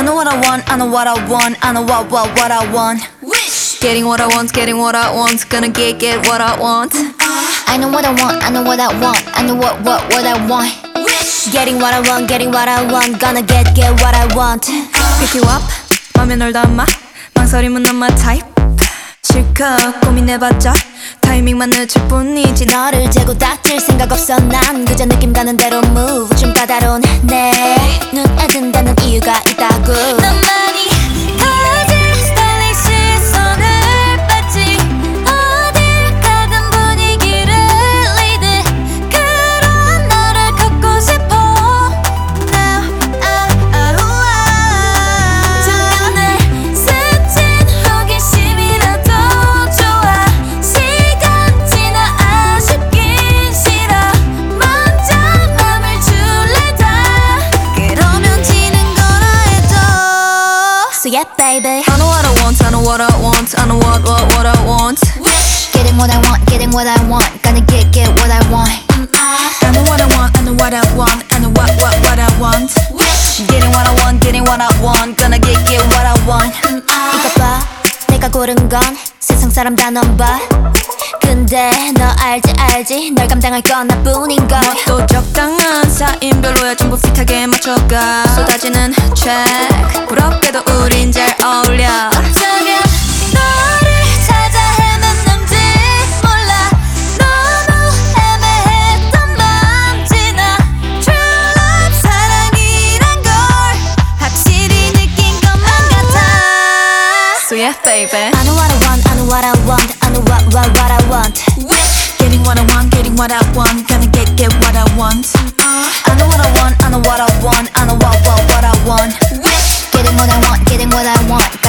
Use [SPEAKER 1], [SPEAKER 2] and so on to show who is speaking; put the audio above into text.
[SPEAKER 1] I know what I want, I know what I want, I know what I want.
[SPEAKER 2] Wish.
[SPEAKER 1] Getting what I want, getting what I want, gonna get what I want.
[SPEAKER 2] I know what I want, I know what I want, I know what I want. Wish.
[SPEAKER 1] Getting what I want, getting what I want, gonna get what I want. Pick you up, 맘에 널 담아, 망설임은 not my type. 실컷 고민해봤자 타이밍만 늦을 뿐이지.
[SPEAKER 2] 너를 재고 닥칠 생각 없어 난 그저 느낌 가는 대로 move. 좀 까다로운 내 눈에 든다는 이유가 있다고.
[SPEAKER 1] 너만이 가진 스타일링 시선을 받지. 어딜 가든 분위기를 리드. 그런 너를 걷고 싶어. Now 잠깐의 스친 호기심이라도 좋아. 시간 지나 아쉽긴 싫어. 먼저 맘을 줄래 다. 그러면 지는 거라 해도.
[SPEAKER 2] So yeah baby,
[SPEAKER 1] I know what I want, I know what I want, I know what I want.
[SPEAKER 2] wish. Getting what I want, getting what I want, gonna get what I want.
[SPEAKER 1] I know what I want, I know what I want, I know what I want.
[SPEAKER 2] Wish.
[SPEAKER 1] Getting what I want, getting what I want, gonna get what I want.
[SPEAKER 2] 이거 봐, 내가 고른 건 세상 사람 다 넘봐. 근데 너 알지 널 감당할 건 나뿐인걸.
[SPEAKER 1] 또 적당한 사인별로야 전부 핏하게 맞춰가. 쏟아지는 track 부럽게도 우린 잘 어울려. 어쩌면 너를 찾아 헤맸는지 몰라. 너무 애매했던 맘 지나. True love 사랑이란 걸 확실히 느낀 것만 같아. So yeah baby,
[SPEAKER 2] I know what I want, I know what I want, I know what I want.
[SPEAKER 1] wish. Getting what I want, getting what I want, gonna get what I want. I know what I want, I know what I want, I know what I want.
[SPEAKER 2] Wish. Getting what I want, getting what I want,